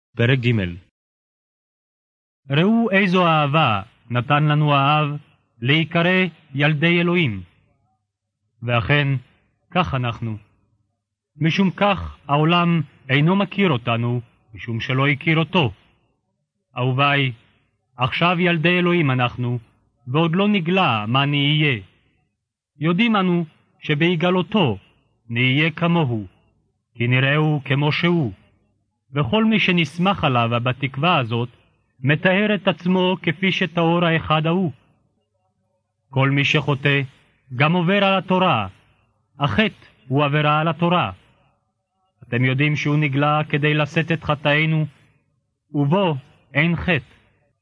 פרק ג'. ראו איזו אהבה נתן לנו האב להיקרא ילדי אלוהים. ואכן, כך אנחנו. משום כך העולם אינו מכיר אותנו, משום שלא הכיר אותו. אהוביי, עכשיו ילדי אלוהים אנחנו, ועוד לא נגלה מה נהיה. יודעים אנו שבהיגלותו נהיה כמוהו, כי נראהו כמו שהוא. וכל מי שנסמך עליו בתקווה הזאת, מטהר את עצמו כפי שטהור האחד ההוא. כל מי שחוטא גם עובר על התורה, החטא הוא עבירה על התורה. אתם יודעים שהוא נגלה כדי לשאת את חטאינו, ובו אין חטא.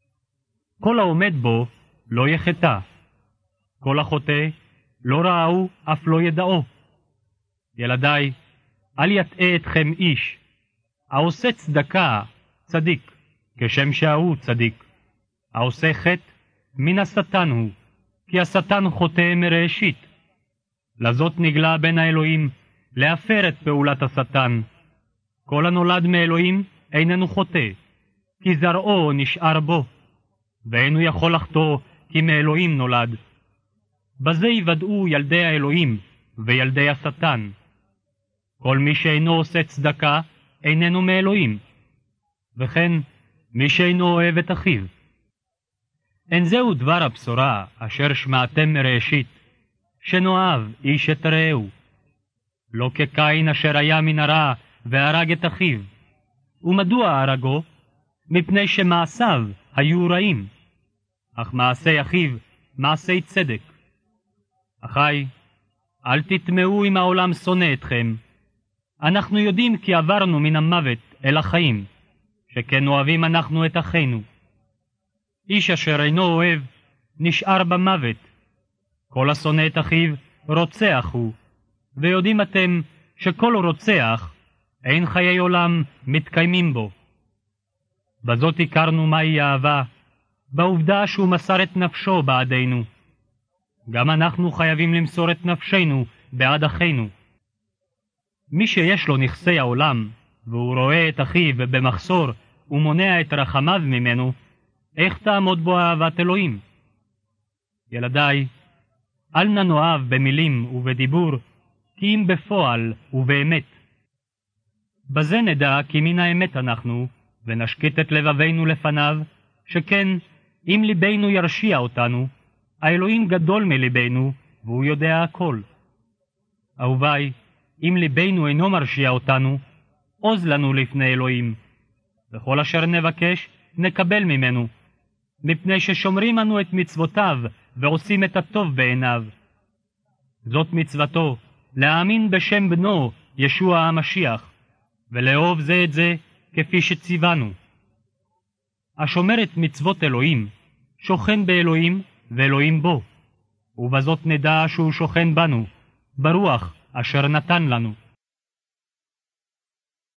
כל העומד בו לא יחטא. כל החוטא לא ראהו אף לא ידעו. ילדיי, אל יטעה אתכם איש. העושה צדקה צדיק, כשם שההוא צדיק. העושה חטא מן השטן הוא, כי השטן חוטא מראשית. לזאת נגלה בין האלוהים להפר את פעולת השטן. כל הנולד מאלוהים איננו חוטא, כי זרעו נשאר בו, ואינו יכול לחטוא כי מאלוהים נולד. בזה יוודאו ילדי האלוהים וילדי השטן. כל מי שאינו עושה צדקה איננו מאלוהים, וכן מי שאינו אוהב את אחיו. אין זהו דבר הבשורה אשר שמעתם מראשית, שנאהב איש את רעהו. לא כקין אשר היה מן הרע והרג את אחיו. ומדוע הרגו? מפני שמעשיו היו רעים, אך מעשי אחיו מעשי צדק. אחי, אל תטמעו אם העולם שונא אתכם. אנחנו יודעים כי עברנו מן המוות אל החיים, שכן אוהבים אנחנו את אחינו. איש אשר אינו אוהב נשאר במוות. כל השונא את אחיו רוצח הוא, ויודעים אתם שכל רוצח אין חיי עולם מתקיימים בו. בזאת הכרנו מהי אהבה, בעובדה שהוא מסר את נפשו בעדנו. גם אנחנו חייבים למסור את נפשנו בעד אחינו. מי שיש לו נכסי העולם, והוא רואה את אחיו במחסור ומונע את רחמיו ממנו, איך תעמוד בו אהבת אלוהים? ילדיי, אל נא נאהב במילים ובדיבור, כי אם בפועל ובאמת. בזה נדע כי מן האמת אנחנו, ונשקיט את לבבינו לפניו, שכן אם ליבנו ירשיע אותנו, האלוהים גדול מליבנו, והוא יודע הכל. אהוביי, אם ליבנו אינו מרשיע אותנו, עוז לנו לפני אלוהים. וכל אשר נבקש, נקבל ממנו, מפני ששומרים אנו את מצוותיו, ועושים את הטוב בעיניו. זאת מצוותו, להאמין בשם בנו, ישוע המשיח, ולאהוב זה את זה, כפי שציוונו. השומר את מצוות אלוהים, שוכן באלוהים, ואלוהים בו. ובזאת נדע שהוא שוכן בנו, ברוח אשר נתן לנו.